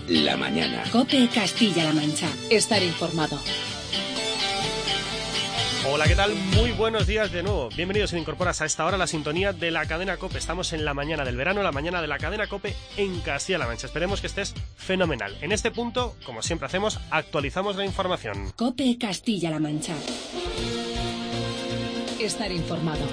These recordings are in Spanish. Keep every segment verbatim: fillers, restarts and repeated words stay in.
La mañana. COPE Castilla-La Mancha. Estar informado. Hola, ¿qué tal? Muy buenos días de nuevo. Bienvenidos si te incorporas a esta hora a la sintonía de la cadena COPE. Estamos en la mañana del verano, la mañana de la cadena COPE en Castilla-La Mancha. Esperemos que estés fenomenal. En este punto, como siempre hacemos, actualizamos la información. COPE Castilla-La Mancha. Estar informado.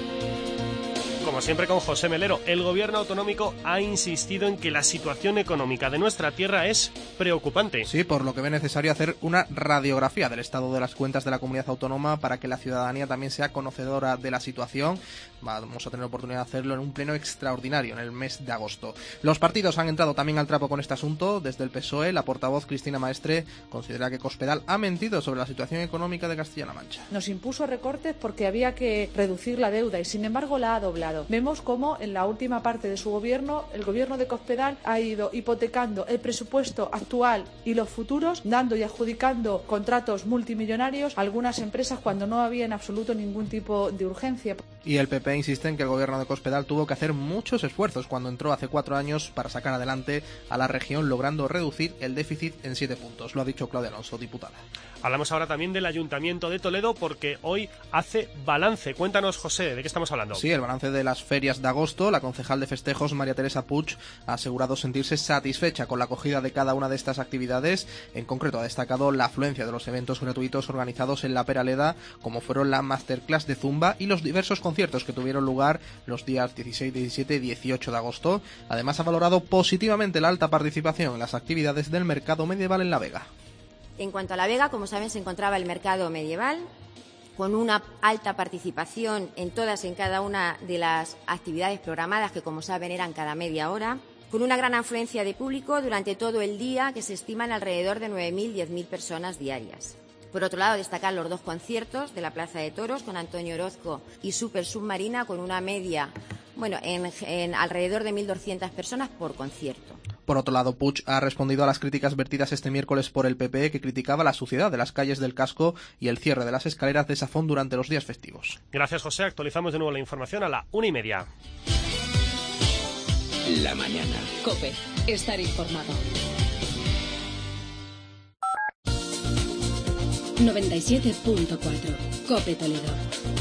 Como siempre con José Melero, el gobierno autonómico ha insistido en que la situación económica de nuestra tierra es preocupante. Sí, por lo que ve necesario hacer una radiografía del estado de las cuentas de la comunidad autónoma para que la ciudadanía también sea conocedora de la situación. Vamos a tener oportunidad de hacerlo en un pleno extraordinario en el mes de agosto. Los partidos han entrado también al trapo con este asunto. Desde el P S O E, la portavoz Cristina Maestre considera que Cospedal ha mentido sobre la situación económica de Castilla-La Mancha. Nos impuso recortes porque había que reducir la deuda y sin embargo la ha doblado. Vemos cómo en la última parte de su gobierno, el gobierno de Cospedal ha ido hipotecando el presupuesto actual y los futuros, dando y adjudicando contratos multimillonarios a algunas empresas cuando no había en absoluto ningún tipo de urgencia. Y el P P insiste en que el gobierno de Cospedal tuvo que hacer muchos esfuerzos cuando entró hace cuatro años para sacar adelante a la región, logrando reducir el déficit en siete puntos. Lo ha dicho Claudia Alonso, diputada. Hablamos ahora también del Ayuntamiento de Toledo porque hoy hace balance. Cuéntanos, José, ¿de qué estamos hablando? Sí, el balance de las ferias de agosto. La concejal de festejos, María Teresa Puig, ha asegurado sentirse satisfecha con la acogida de cada una de estas actividades. En concreto, ha destacado la afluencia de los eventos gratuitos organizados en la Peraleda, como fueron la masterclass de Zumba y los diversos conciertos que tuvieron lugar los días dieciséis, diecisiete y dieciocho de agosto. Además, ha valorado positivamente la alta participación en las actividades del mercado medieval en La Vega. En cuanto a La Vega, como saben, se encontraba el mercado medieval, con una alta participación en todas y en cada una de las actividades programadas, que como saben eran cada media hora, con una gran afluencia de público durante todo el día, que se estiman alrededor de nueve mil a diez mil personas diarias. Por otro lado, destacar los dos conciertos de la Plaza de Toros con Antonio Orozco y Super Submarina, con una media, bueno, en, en alrededor de mil doscientas personas por concierto. Por otro lado, Puig ha respondido a las críticas vertidas este miércoles por el P P E, que criticaba la suciedad de las calles del casco y el cierre de las escaleras de Safón durante los días festivos. Gracias, José. Actualizamos de nuevo la información a la una y media. La mañana. COPE. Estar informado. noventa y siete punto cuatro. COPE Toledo.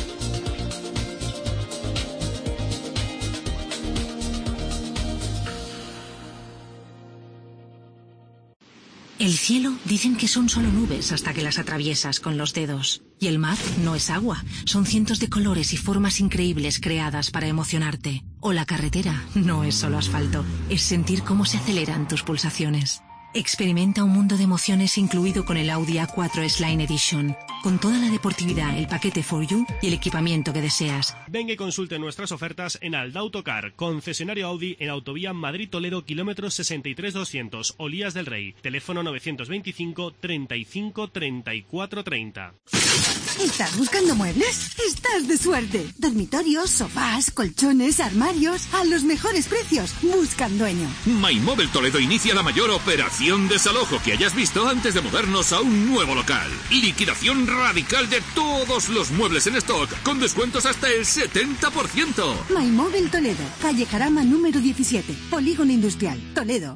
El cielo dicen que son solo nubes hasta que las atraviesas con los dedos. Y el mar no es agua, son cientos de colores y formas increíbles creadas para emocionarte. O la carretera no es solo asfalto, es sentir cómo se aceleran tus pulsaciones. Experimenta un mundo de emociones incluido con el Audi A cuatro S-Line Edition, con toda la deportividad, el paquete for you y el equipamiento que deseas. Venga y consulte nuestras ofertas en Aldautocar, concesionario Audi en Autovía Madrid-Toledo, kilómetros sesenta y tres doscientos, Olías del Rey, teléfono novecientos veinticinco, treinta y cinco, treinta y cuatro, treinta. ¿Estás buscando muebles? ¡Estás de suerte! Dormitorios, sofás, colchones, armarios, a los mejores precios. Buscan dueño. MyMóvil Toledo inicia la mayor operación desalojo que hayas visto antes de mudarnos a un nuevo local. Liquidación radical de todos los muebles en stock, con descuentos hasta el setenta por ciento. MyMóvil Toledo, calle Jarama número diecisiete, Polígono Industrial, Toledo.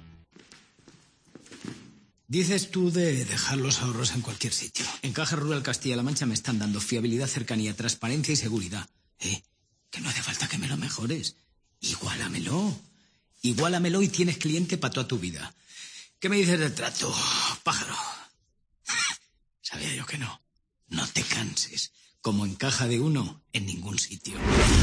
Dices tú de dejar los ahorros en cualquier sitio. En Caja Rural Castilla-La Mancha me están dando fiabilidad, cercanía, transparencia y seguridad. Eh, que no hace falta que me lo mejores. Igualamelo. Igualamelo y tienes cliente para toda tu vida. ¿Qué me dices del trato, pájaro? Sabía yo que no. No te canses. Como en Caja de Uno, en ningún sitio.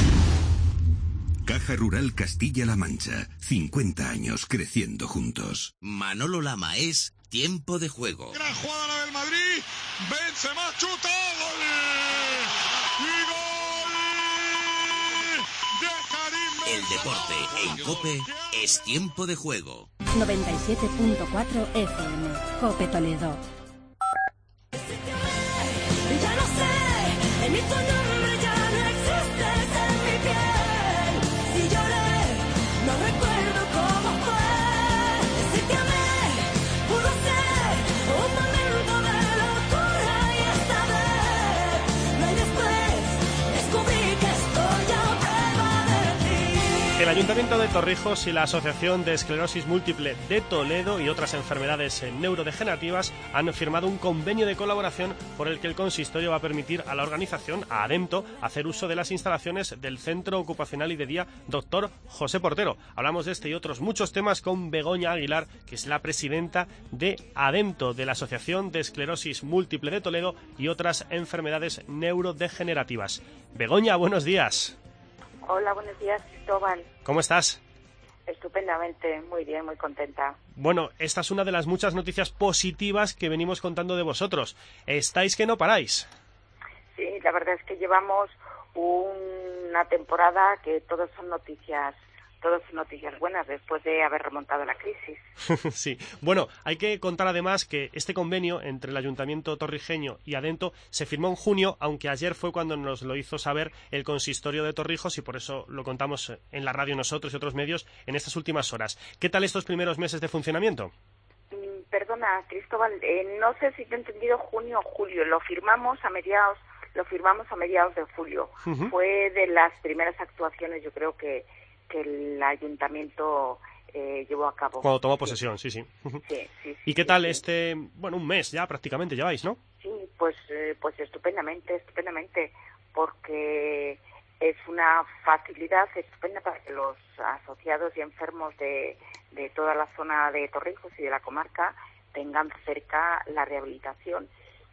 Caja Rural Castilla-La Mancha. cincuenta años creciendo juntos. Manolo Lama es Tiempo de Juego. Gran jugada la del Madrid. Benzema chuta. ¡Gol! ¡Y gol! De Karim Benzema. El deporte en COPE es Tiempo de Juego. noventa y siete punto cuatro F M. COPE Toledo. Ya no sé, en mi tu nombre ya no existes en mi piel. Si lloré, no recuerdo cómo fue. Si te amé, pudo ser un momento de locura y esta vez, no hay después, descubrí que estoy a prueba de ti. El Ayuntamiento de Torrijos y la Asociación de Esclerosis Múltiple de Toledo y otras enfermedades neurodegenerativas han firmado un convenio de colaboración por el que el consistorio va a permitir a la organización, a ADEMTO, hacer uso de las instalaciones del Centro Ocupacional y de Día Doctor José Portero. Hablamos de este y otros muchos temas con Begoña Aguilar, que es la presidenta de ADEMTO, de la Asociación de Esclerosis Múltiple de Toledo y otras enfermedades neurodegenerativas. Begoña, buenos días. Hola, buenos días, Cristóbal. ¿Cómo estás? Estupendamente, muy bien, muy contenta. Bueno, esta es una de las muchas noticias positivas que venimos contando de vosotros. Estáis que no paráis. Sí, la verdad es que llevamos una temporada que todos son noticias, todos son noticias buenas después de haber remontado la crisis. Sí, bueno, hay que contar además que este convenio entre el Ayuntamiento torrijeño y ADEMTO se firmó en junio, aunque ayer fue cuando nos lo hizo saber el consistorio de Torrijos y por eso lo contamos en la radio nosotros y otros medios en estas últimas horas. ¿Qué tal estos primeros meses de funcionamiento? Perdona, Cristóbal, eh, no sé si te he entendido junio o julio. Lo firmamos a mediados, lo firmamos a mediados de julio. Uh-huh. Fue de las primeras actuaciones, yo creo que que el ayuntamiento eh, llevó a cabo. Cuando tomó posesión, sí, sí. Sí, sí, sí ¿Y qué tal sí. este, bueno, un mes ya prácticamente lleváis, ¿no? Sí, pues, eh, pues estupendamente, estupendamente, porque es una facilidad estupenda para que los asociados y enfermos de, de toda la zona de Torrijos y de la comarca tengan cerca la rehabilitación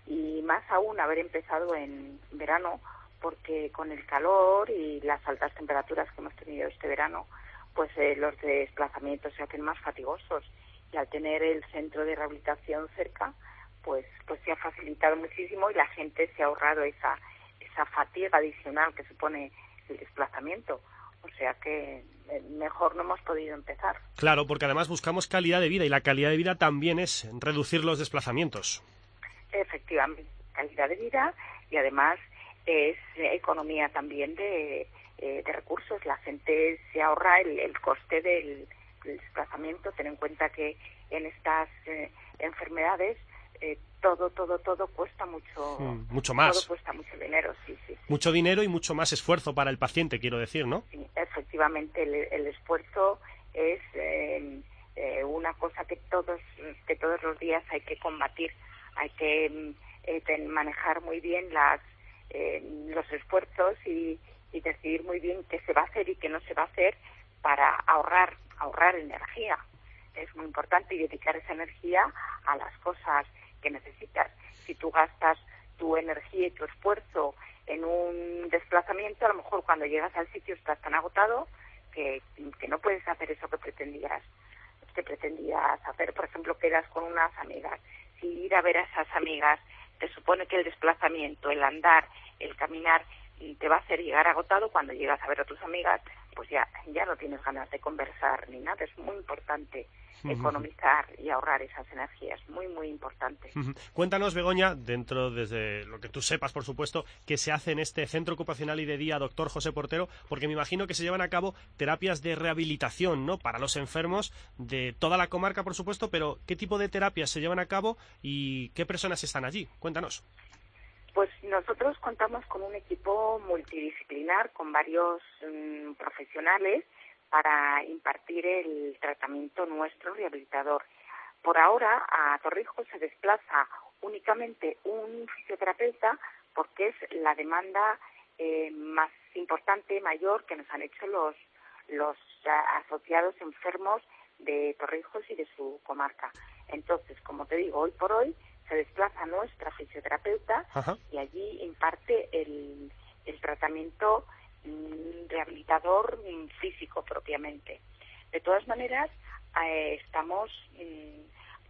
y más aún haber empezado en verano, porque con el calor y las altas temperaturas que hemos tenido este verano, pues eh, los desplazamientos se hacen más fatigosos y al tener el centro de rehabilitación cerca, pues pues se ha facilitado muchísimo y la gente se ha ahorrado esa esa fatiga adicional que supone el desplazamiento. O sea que mejor no hemos podido empezar. Claro, porque además buscamos calidad de vida y la calidad de vida también es reducir los desplazamientos. Efectivamente, calidad de vida y además es economía también de, eh, de recursos. La gente se ahorra el, el coste del, del desplazamiento. Ten en cuenta que en estas eh, enfermedades eh, todo, todo, todo cuesta mucho, mm, mucho más. Todo cuesta mucho dinero, sí, sí, sí. Mucho dinero y mucho más esfuerzo para el paciente, quiero decir, ¿no? Sí, efectivamente, el, el esfuerzo es eh, eh, una cosa que todos, que todos los días hay que combatir. Hay que eh, manejar muy bien las Eh, los esfuerzos y, y decidir muy bien qué se va a hacer y qué no se va a hacer para ahorrar ahorrar energía. Es muy importante y dedicar esa energía a las cosas que necesitas. Si tú gastas tu energía y tu esfuerzo en un desplazamiento, a lo mejor cuando llegas al sitio estás tan agotado que, que no puedes hacer eso que pretendías que pretendías hacer. Por ejemplo, quedas con unas amigas. Si ir a ver a esas amigas te supone que el desplazamiento, el andar, el caminar te va a hacer llegar agotado, cuando llegas a ver a tus amigas, pues ya, ya no tienes ganas de conversar ni nada. Es muy importante uh-huh. economizar y ahorrar esas energías, muy, muy importante. Uh-huh. Cuéntanos, Begoña, dentro desde lo que tú sepas, por supuesto, qué se hace en este Centro Ocupacional y de Día Doctor José Portero, porque me imagino que se llevan a cabo terapias de rehabilitación, ¿no?, para los enfermos de toda la comarca, por supuesto, pero ¿qué tipo de terapias se llevan a cabo y qué personas están allí? Cuéntanos. Pues nosotros contamos con un equipo multidisciplinar, con varios um, profesionales para impartir el tratamiento nuestro rehabilitador. Por ahora a Torrijos se desplaza únicamente un fisioterapeuta porque es la demanda eh, más importante, mayor que nos han hecho los, los uh, asociados enfermos de Torrijos y de su comarca. Entonces, como te digo, hoy por hoy se desplaza nuestra fisioterapeuta Ajá. y allí imparte el, el tratamiento mm, rehabilitador mm, físico propiamente. De todas maneras, eh, estamos mm,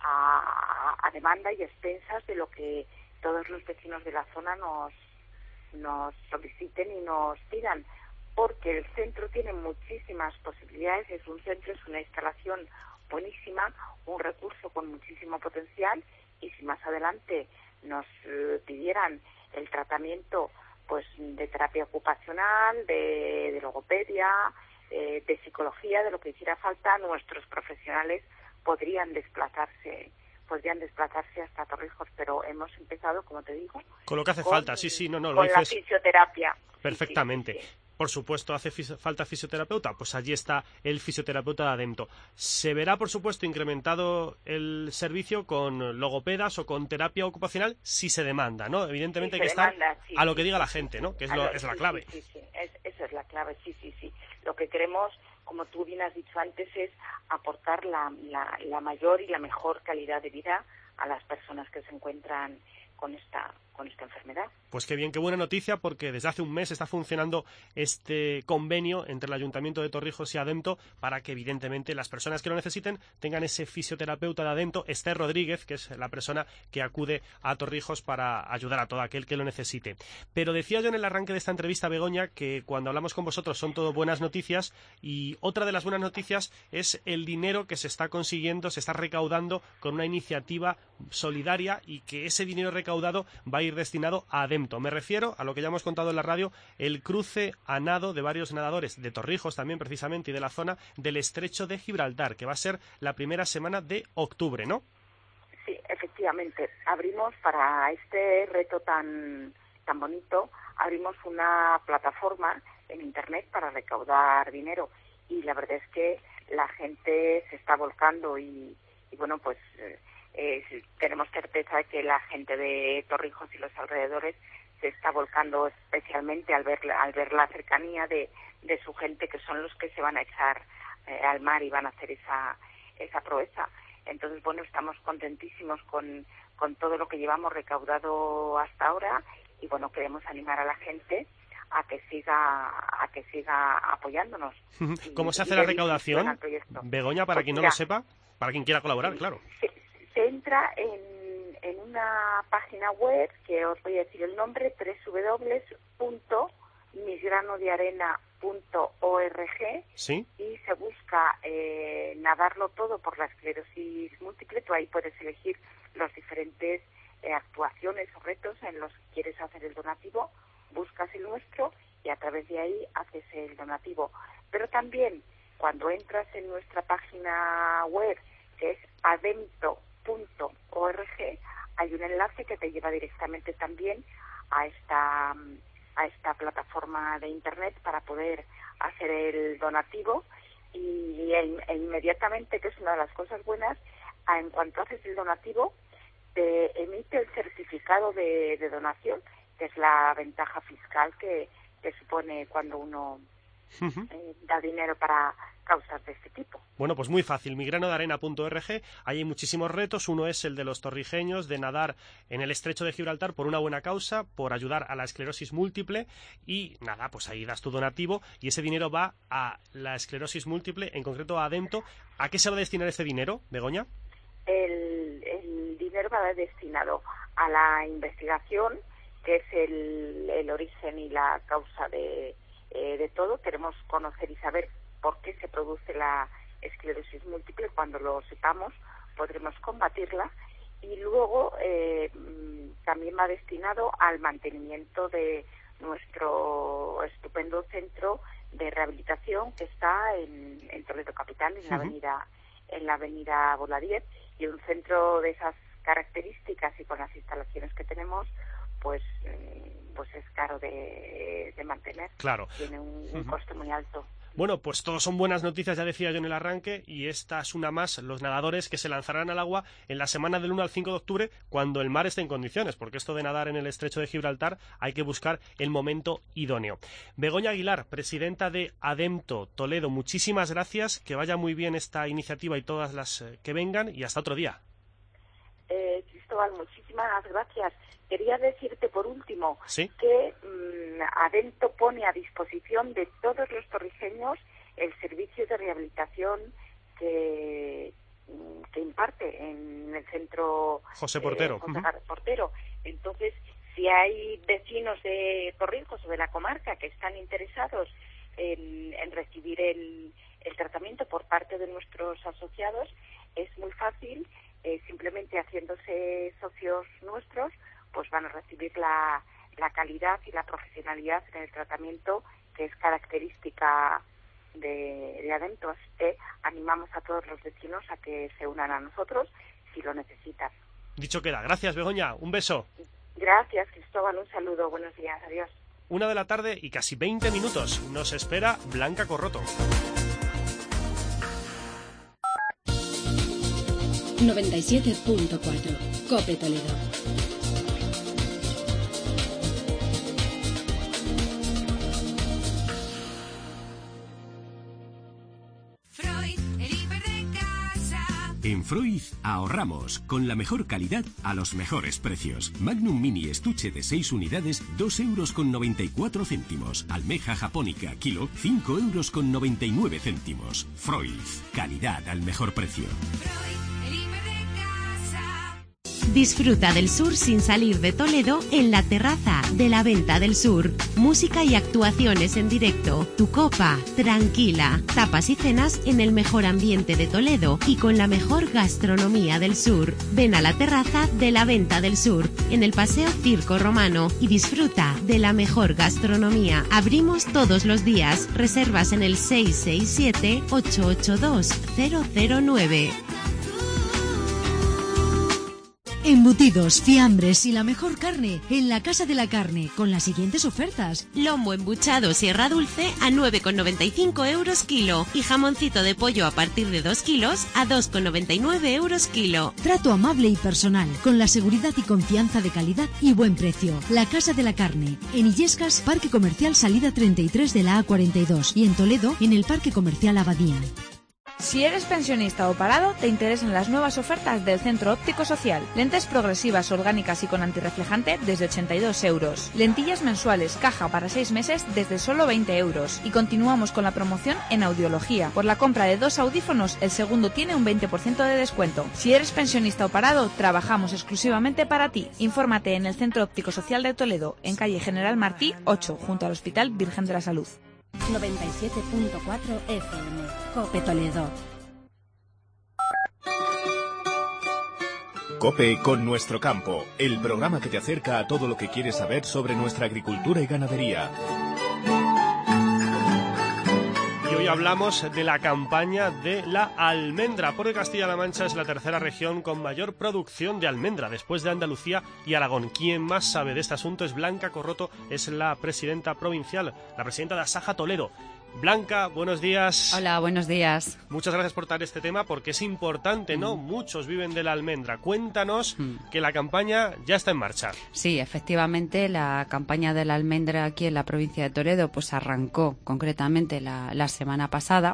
a, a demanda y expensas de lo que todos los vecinos de la zona nos, nos soliciten y nos pidan, porque el centro tiene muchísimas posibilidades, es un centro, es una instalación buenísima, un recurso con muchísimo potencial. Y si más adelante nos eh, pidieran el tratamiento pues de terapia ocupacional, de, de logopedia, eh, de psicología, de lo que hiciera falta, nuestros profesionales podrían desplazarse podrían desplazarse hasta Torrijos, pero hemos empezado, como te digo, con lo que hace con, falta, sí, sí, no, no, lo con dices la fisioterapia. perfectamente. Sí, sí, sí. por supuesto hace fis- falta fisioterapeuta, pues allí está el fisioterapeuta de Ademto. Se verá, por supuesto, incrementado el servicio con logopedas o con terapia ocupacional si se demanda, ¿no? Evidentemente Sí, hay que se estar demanda, sí, a lo sí, que diga sí, la gente, ¿no? Que es, A lo, lo- es la sí, clave. Sí, sí, sí. Es, esa es la clave, sí, sí, sí. Lo que queremos, como tú bien has dicho antes, es aportar la, la, la mayor y la mejor calidad de vida a las personas que se encuentran con esta con esta enfermedad. Pues qué bien, qué buena noticia, porque desde hace un mes está funcionando este convenio entre el Ayuntamiento de Torrijos y Ademto para que, evidentemente, las personas que lo necesiten tengan ese fisioterapeuta de Ademto, Esther Rodríguez, que es la persona que acude a Torrijos para ayudar a todo aquel que lo necesite. Pero decía yo en el arranque de esta entrevista, Begoña, que cuando hablamos con vosotros son todo buenas noticias, y otra de las buenas noticias es el dinero que se está consiguiendo, se está recaudando con una iniciativa solidaria, y que ese dinero recaudado va a ir destinado a Ademto. Me refiero a lo que ya hemos contado en la radio, el cruce a nado de varios nadadores de Torrijos también, precisamente, y de la zona del Estrecho de Gibraltar, que va a ser la primera semana de octubre, ¿no? Sí, efectivamente. Abrimos para este reto tan tan bonito, abrimos una plataforma en Internet para recaudar dinero, y la verdad es que la gente se está volcando y, y bueno, pues eh, eh, tenemos certeza de que la gente de Torrijos y los alrededores se está volcando especialmente al ver, al ver la cercanía de, de su gente, que son los que se van a echar eh, al mar y van a hacer esa, esa proeza. Entonces, bueno, estamos contentísimos con, con todo lo que llevamos recaudado hasta ahora, y bueno, queremos animar a la gente a que siga a que siga apoyándonos. ¿Cómo y, se hace y la de recaudación, al proyecto. Begoña, para Pues quien no mira, lo sepa, para quien quiera colaborar, claro? Se, se entra en, en una página web, que os voy a decir el nombre, doble u doble u doble u punto misgranodearena punto org, ¿Sí? y se busca eh, nadarlo todo por la esclerosis múltiple. Tú ahí puedes elegir los diferentes eh, actuaciones o retos en los que quieres hacer el donativo, buscas el nuestro y a través de ahí haces el donativo. Pero también, cuando entras en nuestra página web, que es ademto punto org, hay un enlace que te lleva directamente también a esta a esta plataforma de Internet para poder hacer el donativo, y e, e inmediatamente, que es una de las cosas buenas, a, en cuanto haces el donativo, te emite el certificado de, de donación, que es la ventaja fiscal que, que supone cuando uno Uh-huh. eh, da dinero para causas de este tipo. Bueno, pues muy fácil, migranodearena punto org. Ahí hay muchísimos retos. Uno es el de los torrijeños, de nadar en el Estrecho de Gibraltar por una buena causa, por ayudar a la esclerosis múltiple, y nada, pues ahí das tu donativo y ese dinero va a la esclerosis múltiple, en concreto a Ademto. ¿A qué se va a destinar ese dinero, Begoña? El, el dinero va destinado a la investigación, que es el, el origen y la causa de Eh, de todo. Queremos conocer y saber por qué se produce la esclerosis múltiple. Cuando lo sepamos, podremos combatirla. Y luego eh, también va destinado al mantenimiento de nuestro estupendo centro de rehabilitación, que está en, en Toledo Capital, en la Uh-huh. avenida en la avenida Boladier, y un centro de esas características y con las instalaciones que tenemos, pues pues es caro de, de mantener. Claro. Tiene un, un Uh-huh. coste muy alto. Bueno, pues todos son buenas noticias, ya decía yo en el arranque, y esta es una más, los nadadores que se lanzarán al agua en la semana del uno al cinco de octubre, cuando el mar esté en condiciones, porque esto de nadar en el Estrecho de Gibraltar hay que buscar el momento idóneo. Begoña Aguilar, presidenta de Ademto Toledo, muchísimas gracias, que vaya muy bien esta iniciativa y todas las eh, que vengan, y hasta otro día. Eh, Cristóbal, muchísimas gracias. Quería decirte por último ¿Sí? que mmm, Ademto pone a disposición de todos los torrijeños el servicio de rehabilitación que, que imparte en el centro José Portero. Eh, José Uh-huh. Portero. Entonces, si hay vecinos de Torrijos o de la comarca que están interesados en, en recibir el, el tratamiento por parte de nuestros asociados, es muy fácil. Eh, simplemente haciéndose socios nuestros, pues van a recibir la, la calidad y la profesionalidad en el tratamiento que es característica de, de Ademto. Así que animamos a todos los vecinos a que se unan a nosotros si lo necesitan. Dicho queda. Gracias, Begoña. Un beso. Gracias, Cristóbal. Un saludo. Buenos días. Adiós. Una de la tarde y casi veinte minutos. Nos espera Blanca Corroto. noventa y siete punto cuatro COPE Toledo. En Freud ahorramos con la mejor calidad a los mejores precios. Magnum Mini estuche de seis unidades, dos euros con noventa y cuatro céntimos. Almeja japónica kilo, cinco euros con noventa y nueve céntimos. Freud, calidad al mejor precio. Disfruta del sur sin salir de Toledo en la terraza de la Venta del Sur. Música y actuaciones en directo. Tu copa, tranquila. Tapas y cenas en el mejor ambiente de Toledo y con la mejor gastronomía del sur. Ven a la terraza de la Venta del Sur, en el Paseo Circo Romano, y disfruta de la mejor gastronomía. Abrimos todos los días. Reservas en el seis seis siete, ocho ocho dos, cero cero nueve. Embutidos, fiambres y la mejor carne en la Casa de la Carne, con las siguientes ofertas. Lomo embuchado Sierra Dulce a nueve con noventa y cinco euros kilo y jamoncito de pollo a partir de dos kilos a dos con noventa y nueve euros kilo. Trato amable y personal, con la seguridad y confianza de calidad y buen precio. La Casa de la Carne, en Illescas, Parque Comercial Salida treinta y tres de la A cuarenta y dos, y en Toledo, en el Parque Comercial Abadía. Si eres pensionista o parado, te interesan las nuevas ofertas del Centro Óptico Social. Lentes progresivas, orgánicas y con antirreflejante desde ochenta y dos euros. Lentillas mensuales, caja para seis meses desde solo veinte euros. Y continuamos con la promoción en audiología. Por la compra de dos audífonos, el segundo tiene un veinte por ciento de descuento. Si eres pensionista o parado, trabajamos exclusivamente para ti. Infórmate en el Centro Óptico Social de Toledo, en calle General Martí ocho, junto al Hospital Virgen de la Salud. noventa y siete punto cuatro F M, COPE Toledo. COPE con Nuestro Campo, el programa que te acerca a todo lo que quieres saber sobre nuestra agricultura y ganadería. Y hoy hablamos de la campaña de la almendra, porque Castilla-La Mancha es la tercera región con mayor producción de almendra, después de Andalucía y Aragón. Quien más sabe de este asunto es Blanca Corroto, es la presidenta provincial, la presidenta de Asaja Toledo. Blanca, buenos días. Hola, buenos días. Muchas gracias por traer este tema porque es importante, ¿no? Mm. Muchos viven de la almendra. Cuéntanos mm. que la campaña ya está en marcha. Sí, efectivamente, la campaña de la almendra aquí en la provincia de Toledo pues arrancó concretamente la, la semana pasada.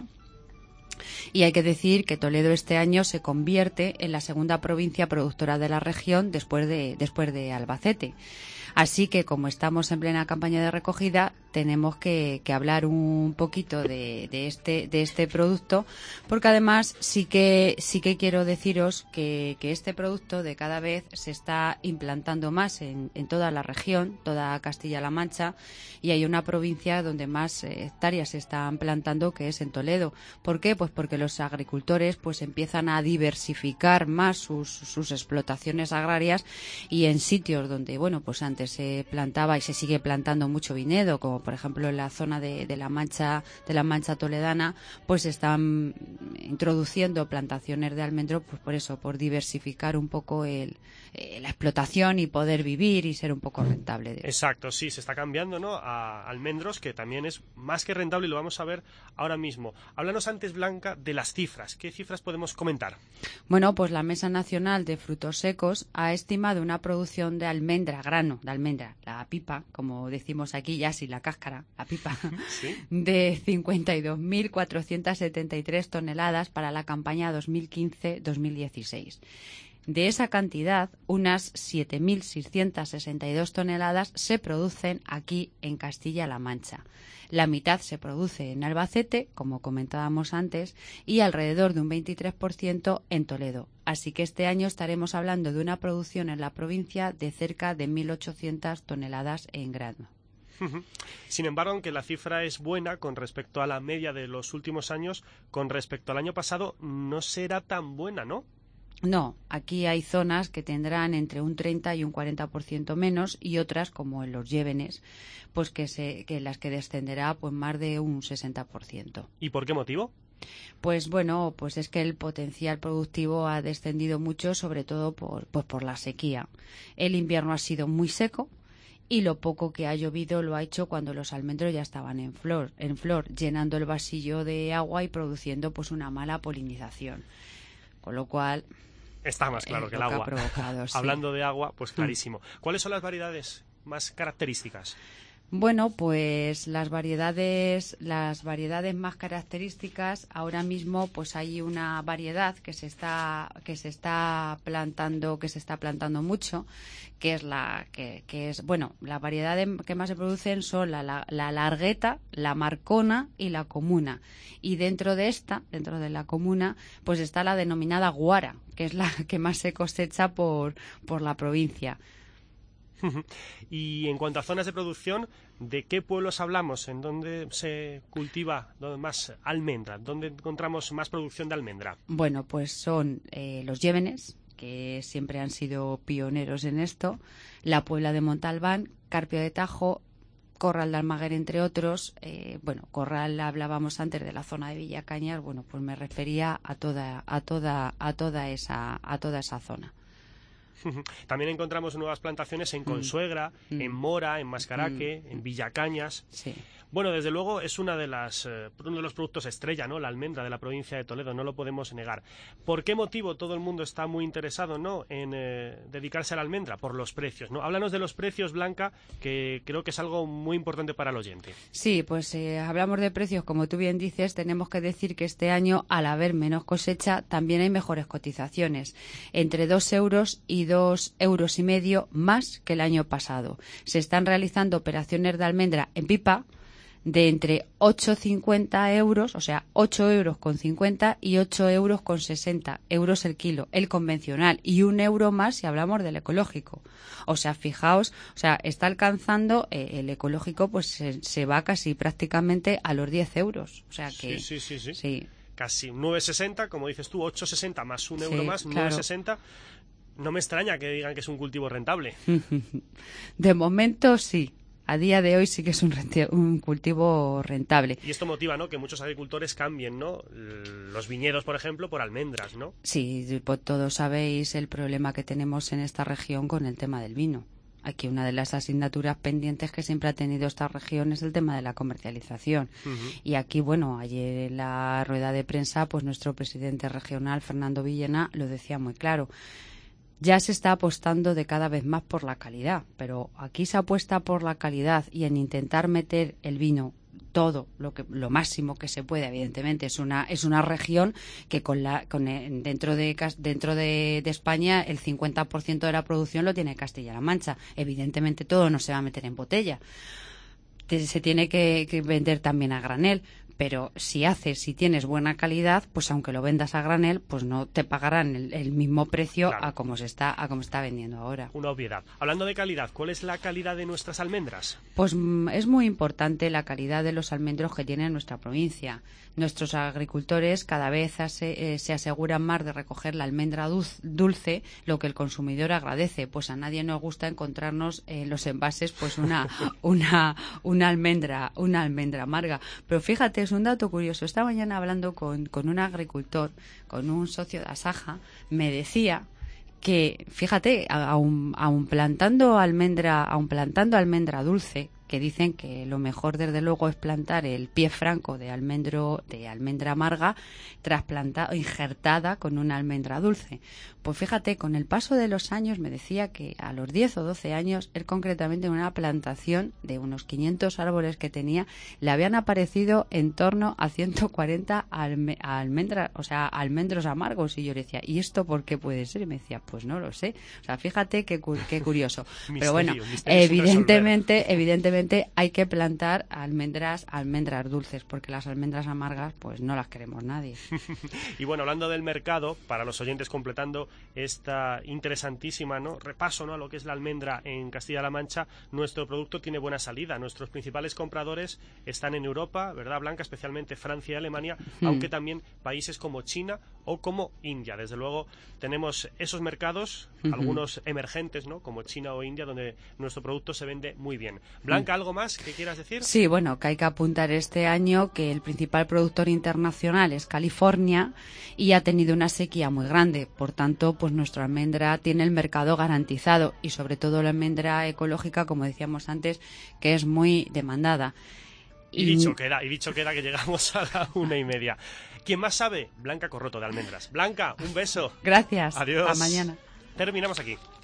Y hay que decir que Toledo este año se convierte en la segunda provincia productora de la región después de, después de Albacete. Así que, como estamos en plena campaña de recogida, tenemos que, que hablar un poquito de, de este de este producto, porque además sí que sí que quiero deciros que, que este producto de cada vez se está implantando más en, en toda la región, toda Castilla-La Mancha, y hay una provincia donde más hectáreas se están plantando, que es en Toledo. ¿Por qué? Pues porque los agricultores pues empiezan a diversificar más sus, sus explotaciones agrarias, y en sitios donde, bueno, pues antes se plantaba y se sigue plantando mucho viñedo, como por ejemplo en la zona de, de la Mancha de la Mancha toledana, pues están introduciendo plantaciones de almendro, pues por eso, por diversificar un poco el, eh, la explotación y poder vivir y ser un poco rentable. Exacto, sí, se está cambiando, ¿no?, a almendros, que también es más que rentable, y lo vamos a ver ahora mismo. Háblanos antes, Blanca, de las cifras. ¿Qué cifras podemos comentar? Bueno, pues la Mesa Nacional de Frutos Secos ha estimado una producción de almendra, grano, de almendra, la pipa, como decimos aquí, ya sin la cáscara, la pipa, ¿sí?, de cincuenta y dos mil cuatrocientas setenta y tres toneladas para la campaña dos mil quince dos mil dieciséis. De esa cantidad, unas siete mil seiscientas sesenta y dos toneladas se producen aquí en Castilla-La Mancha. La mitad se produce en Albacete, como comentábamos antes, y alrededor de un veintitrés por ciento en Toledo. Así que este año estaremos hablando de una producción en la provincia de cerca de mil ochocientas toneladas en grano. Sin embargo, aunque la cifra es buena con respecto a la media de los últimos años, con respecto al año pasado no será tan buena, ¿no? No, aquí hay zonas que tendrán entre un treinta y un cuarenta por ciento menos, y otras, como en los Llévenes, pues que se que las que descenderá pues más de un sesenta por ciento. ¿Y por qué motivo? Pues bueno, pues es que el potencial productivo ha descendido mucho, sobre todo por pues por la sequía. El invierno ha sido muy seco, y lo poco que ha llovido lo ha hecho cuando los almendros ya estaban en flor, en flor, llenando el vasillo de agua y produciendo pues una mala polinización. Con lo cual... Está más claro eh, que el agua. Provocado, sí. Hablando de agua, pues clarísimo. ¿Cuáles son las variedades más características? Bueno, pues las variedades, las variedades más características, ahora mismo pues hay una variedad que se está, que se está plantando, que se está plantando mucho, que es la, que, que es, bueno, las variedades que más se producen son la, la, la largueta, la marcona y la comuna. Y dentro de esta, dentro de la comuna, pues está la denominada guara, que es la que más se cosecha por, por la provincia. Y en cuanto a zonas de producción, ¿de qué pueblos hablamos? ¿En dónde se cultiva más almendra? ¿Dónde encontramos más producción de almendra? Bueno, pues son eh, los Llévenes, que siempre han sido pioneros en esto, la Puebla de Montalbán, Carpio de Tajo, Corral de Almaguer, entre otros. Eh, bueno, Corral hablábamos antes de la zona de Villacañas, bueno, pues me refería a toda, a toda, a toda esa, a toda esa zona. También encontramos nuevas plantaciones en Consuegra, mm. en Mora, en Mascaraque, mm. en Villacañas. Sí. Bueno, desde luego es una de las, eh, uno de los productos estrella, ¿no? La almendra de la provincia de Toledo, no lo podemos negar. ¿Por qué motivo todo el mundo está muy interesado, ¿no? en eh, dedicarse a la almendra? Por los precios, ¿no? Háblanos de los precios, Blanca, que creo que es algo muy importante para el oyente. Sí, pues eh, hablamos de precios, como tú bien dices, tenemos que decir que este año, al haber menos cosecha, también hay mejores cotizaciones, entre dos euros y dos euros y medio más que el año pasado. Se están realizando operaciones de almendra en pipa de entre ocho con cincuenta euros, o sea, ocho euros con cincuenta y ocho euros con sesenta euros el kilo, el convencional, y un euro más si hablamos del ecológico. O sea, fijaos, o sea, está alcanzando eh, el ecológico, pues se, se va casi prácticamente a los diez euros. O sea que... Sí, sí, sí, sí. sí. Casi nueve sesenta, como dices tú, ocho sesenta más un euro sí, más, claro. nueve sesenta. No me extraña que digan que es un cultivo rentable. De momento sí. A día de hoy sí que es un, un cultivo rentable. Y esto motiva, ¿no?, que muchos agricultores cambien, ¿no?, los viñedos, por ejemplo, por almendras, ¿no? Sí, pues todos sabéis el problema que tenemos en esta región con el tema del vino. Aquí una de las asignaturas pendientes que siempre ha tenido esta región es el tema de la comercialización. Uh-huh. Y aquí, bueno, ayer en la rueda de prensa, pues nuestro presidente regional, Fernando Villena, lo decía muy claro. Ya se está apostando de cada vez más por la calidad, pero aquí se apuesta por la calidad y en intentar meter el vino todo lo que lo máximo que se puede. Evidentemente es una es una región que con la con el, dentro de dentro de, de España el cincuenta por ciento de la producción lo tiene Castilla-La Mancha. Evidentemente todo no se va a meter en botella, se tiene que, que vender también a granel. Pero si haces, si tienes buena calidad, pues aunque lo vendas a granel, pues no te pagarán el, el mismo precio claro. a como se está a como está vendiendo ahora. Una obviedad. Hablando de calidad, ¿cuál es la calidad de nuestras almendras? Pues mm, es muy importante la calidad de los almendros que tiene nuestra provincia. Nuestros agricultores cada vez ase, eh, se aseguran más de recoger la almendra dulce, dulce, lo que el consumidor agradece. Pues a nadie nos gusta encontrarnos en los envases pues una una una almendra una almendra amarga. Pero fíjate, es un dato curioso. Esta mañana hablando con, con un agricultor, con un socio de Asaja, me decía que, fíjate, aun, aun plantando almendra, aun plantando almendra dulce, que dicen que lo mejor desde luego es plantar el pie franco de almendro de almendra amarga trasplantada, injertada con una almendra dulce. Pues fíjate, con el paso de los años me decía que a los diez o doce años, él concretamente en una plantación de unos quinientos árboles que tenía, le habían aparecido en torno a ciento cuarenta alme, almendras, o sea, almendros amargos. Y yo le decía, ¿y esto por qué puede ser? Y me decía, pues no lo sé. O sea, fíjate qué, qué curioso. Pero bueno, evidentemente, evidentemente hay que plantar almendras, almendras dulces, porque las almendras amargas, pues no las queremos nadie. Y bueno, hablando del mercado, para los oyentes, completando esta interesantísima, ¿no?, repaso, ¿no?, a lo que es la almendra en Castilla-La Mancha, nuestro producto tiene buena salida. Nuestros principales compradores están en Europa, ¿verdad, Blanca? Especialmente Francia y Alemania, hmm. aunque también países como China o como India. Desde luego tenemos esos mercados, Uh-huh. algunos emergentes, ¿no? Como China o India, donde nuestro producto se vende muy bien. Blanca, ¿algo más que quieras decir? Sí, bueno, que hay que apuntar este año que el principal productor internacional es California y ha tenido una sequía muy grande. Por tanto, pues nuestra almendra tiene el mercado garantizado y sobre todo la almendra ecológica, como decíamos antes, que es muy demandada. Y dicho queda, y dicho queda que llegamos a la una y media. ¿Quién más sabe? Blanca Corroto, de Almendras. Blanca, un beso. Gracias. Adiós. A mañana. Terminamos aquí.